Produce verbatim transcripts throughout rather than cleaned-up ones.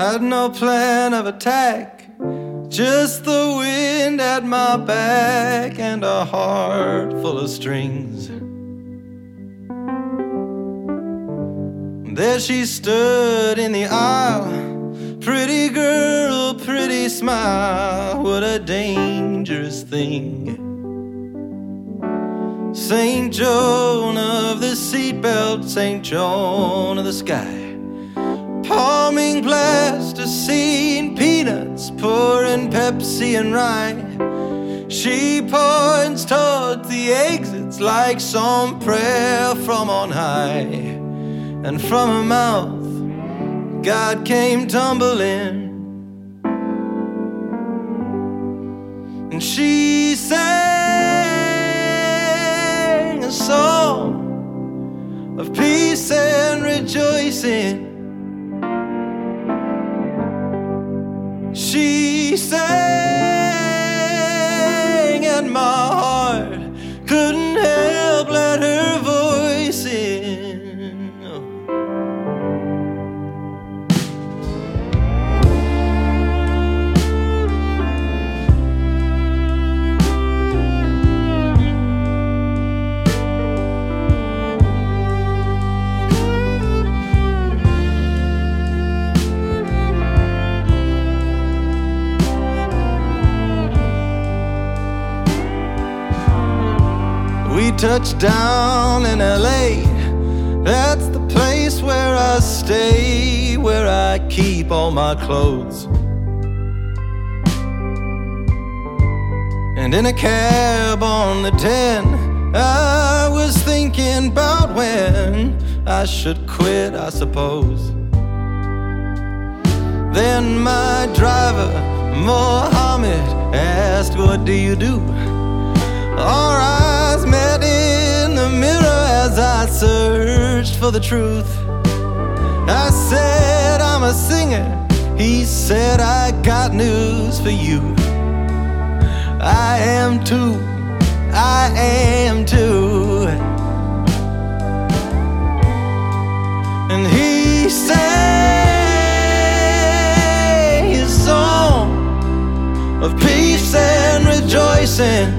Had no plan of attack, just the wind at my back and a heart full of strings. There she stood in the aisle, pretty girl, pretty smile, what a dangerous thing. Saint Joan of the seatbelt, Saint Joan of the sky, palming plasticine, peanuts, pouring Pepsi and rye. She points toward the exits like some prayer from on high. And from her mouth, God came tumbling, and she sang a song of peace and rejoicing. She sang, and my heart couldn't help let her voice in. We touched down in L A, that's the place where I stay, where I keep all my clothes. And in a cab on the ten, I was thinking about when I should quit, I suppose. Then my driver, Mohammed, asked, what do you do? Our eyes met in the mirror as I searched for the truth. I said, I'm a singer. He said, I got news for you. I am too, I am too. And he sang his song of peace and rejoicing.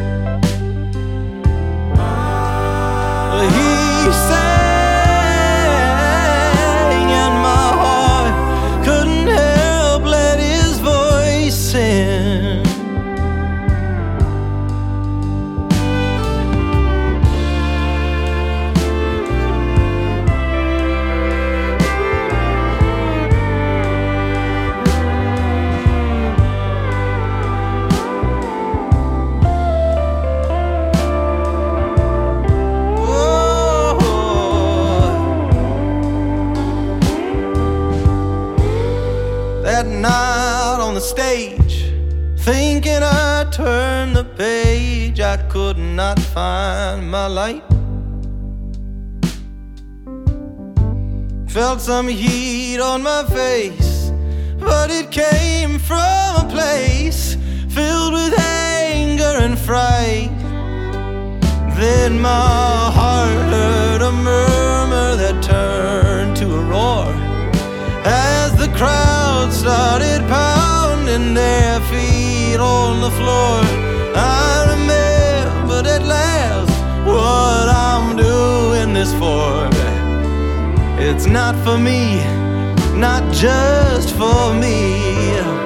He sang, and my heart couldn't help let his voice in. That night on the stage, thinking I turned the page, I could not find my light. Felt some heat on my face, but it came from a place filled with anger and fright. Then my heart heard a murmur that turned to a roar as the crowd started pounding their feet on the floor. I remembered at last what I'm doing this for. It's not for me, not just for me.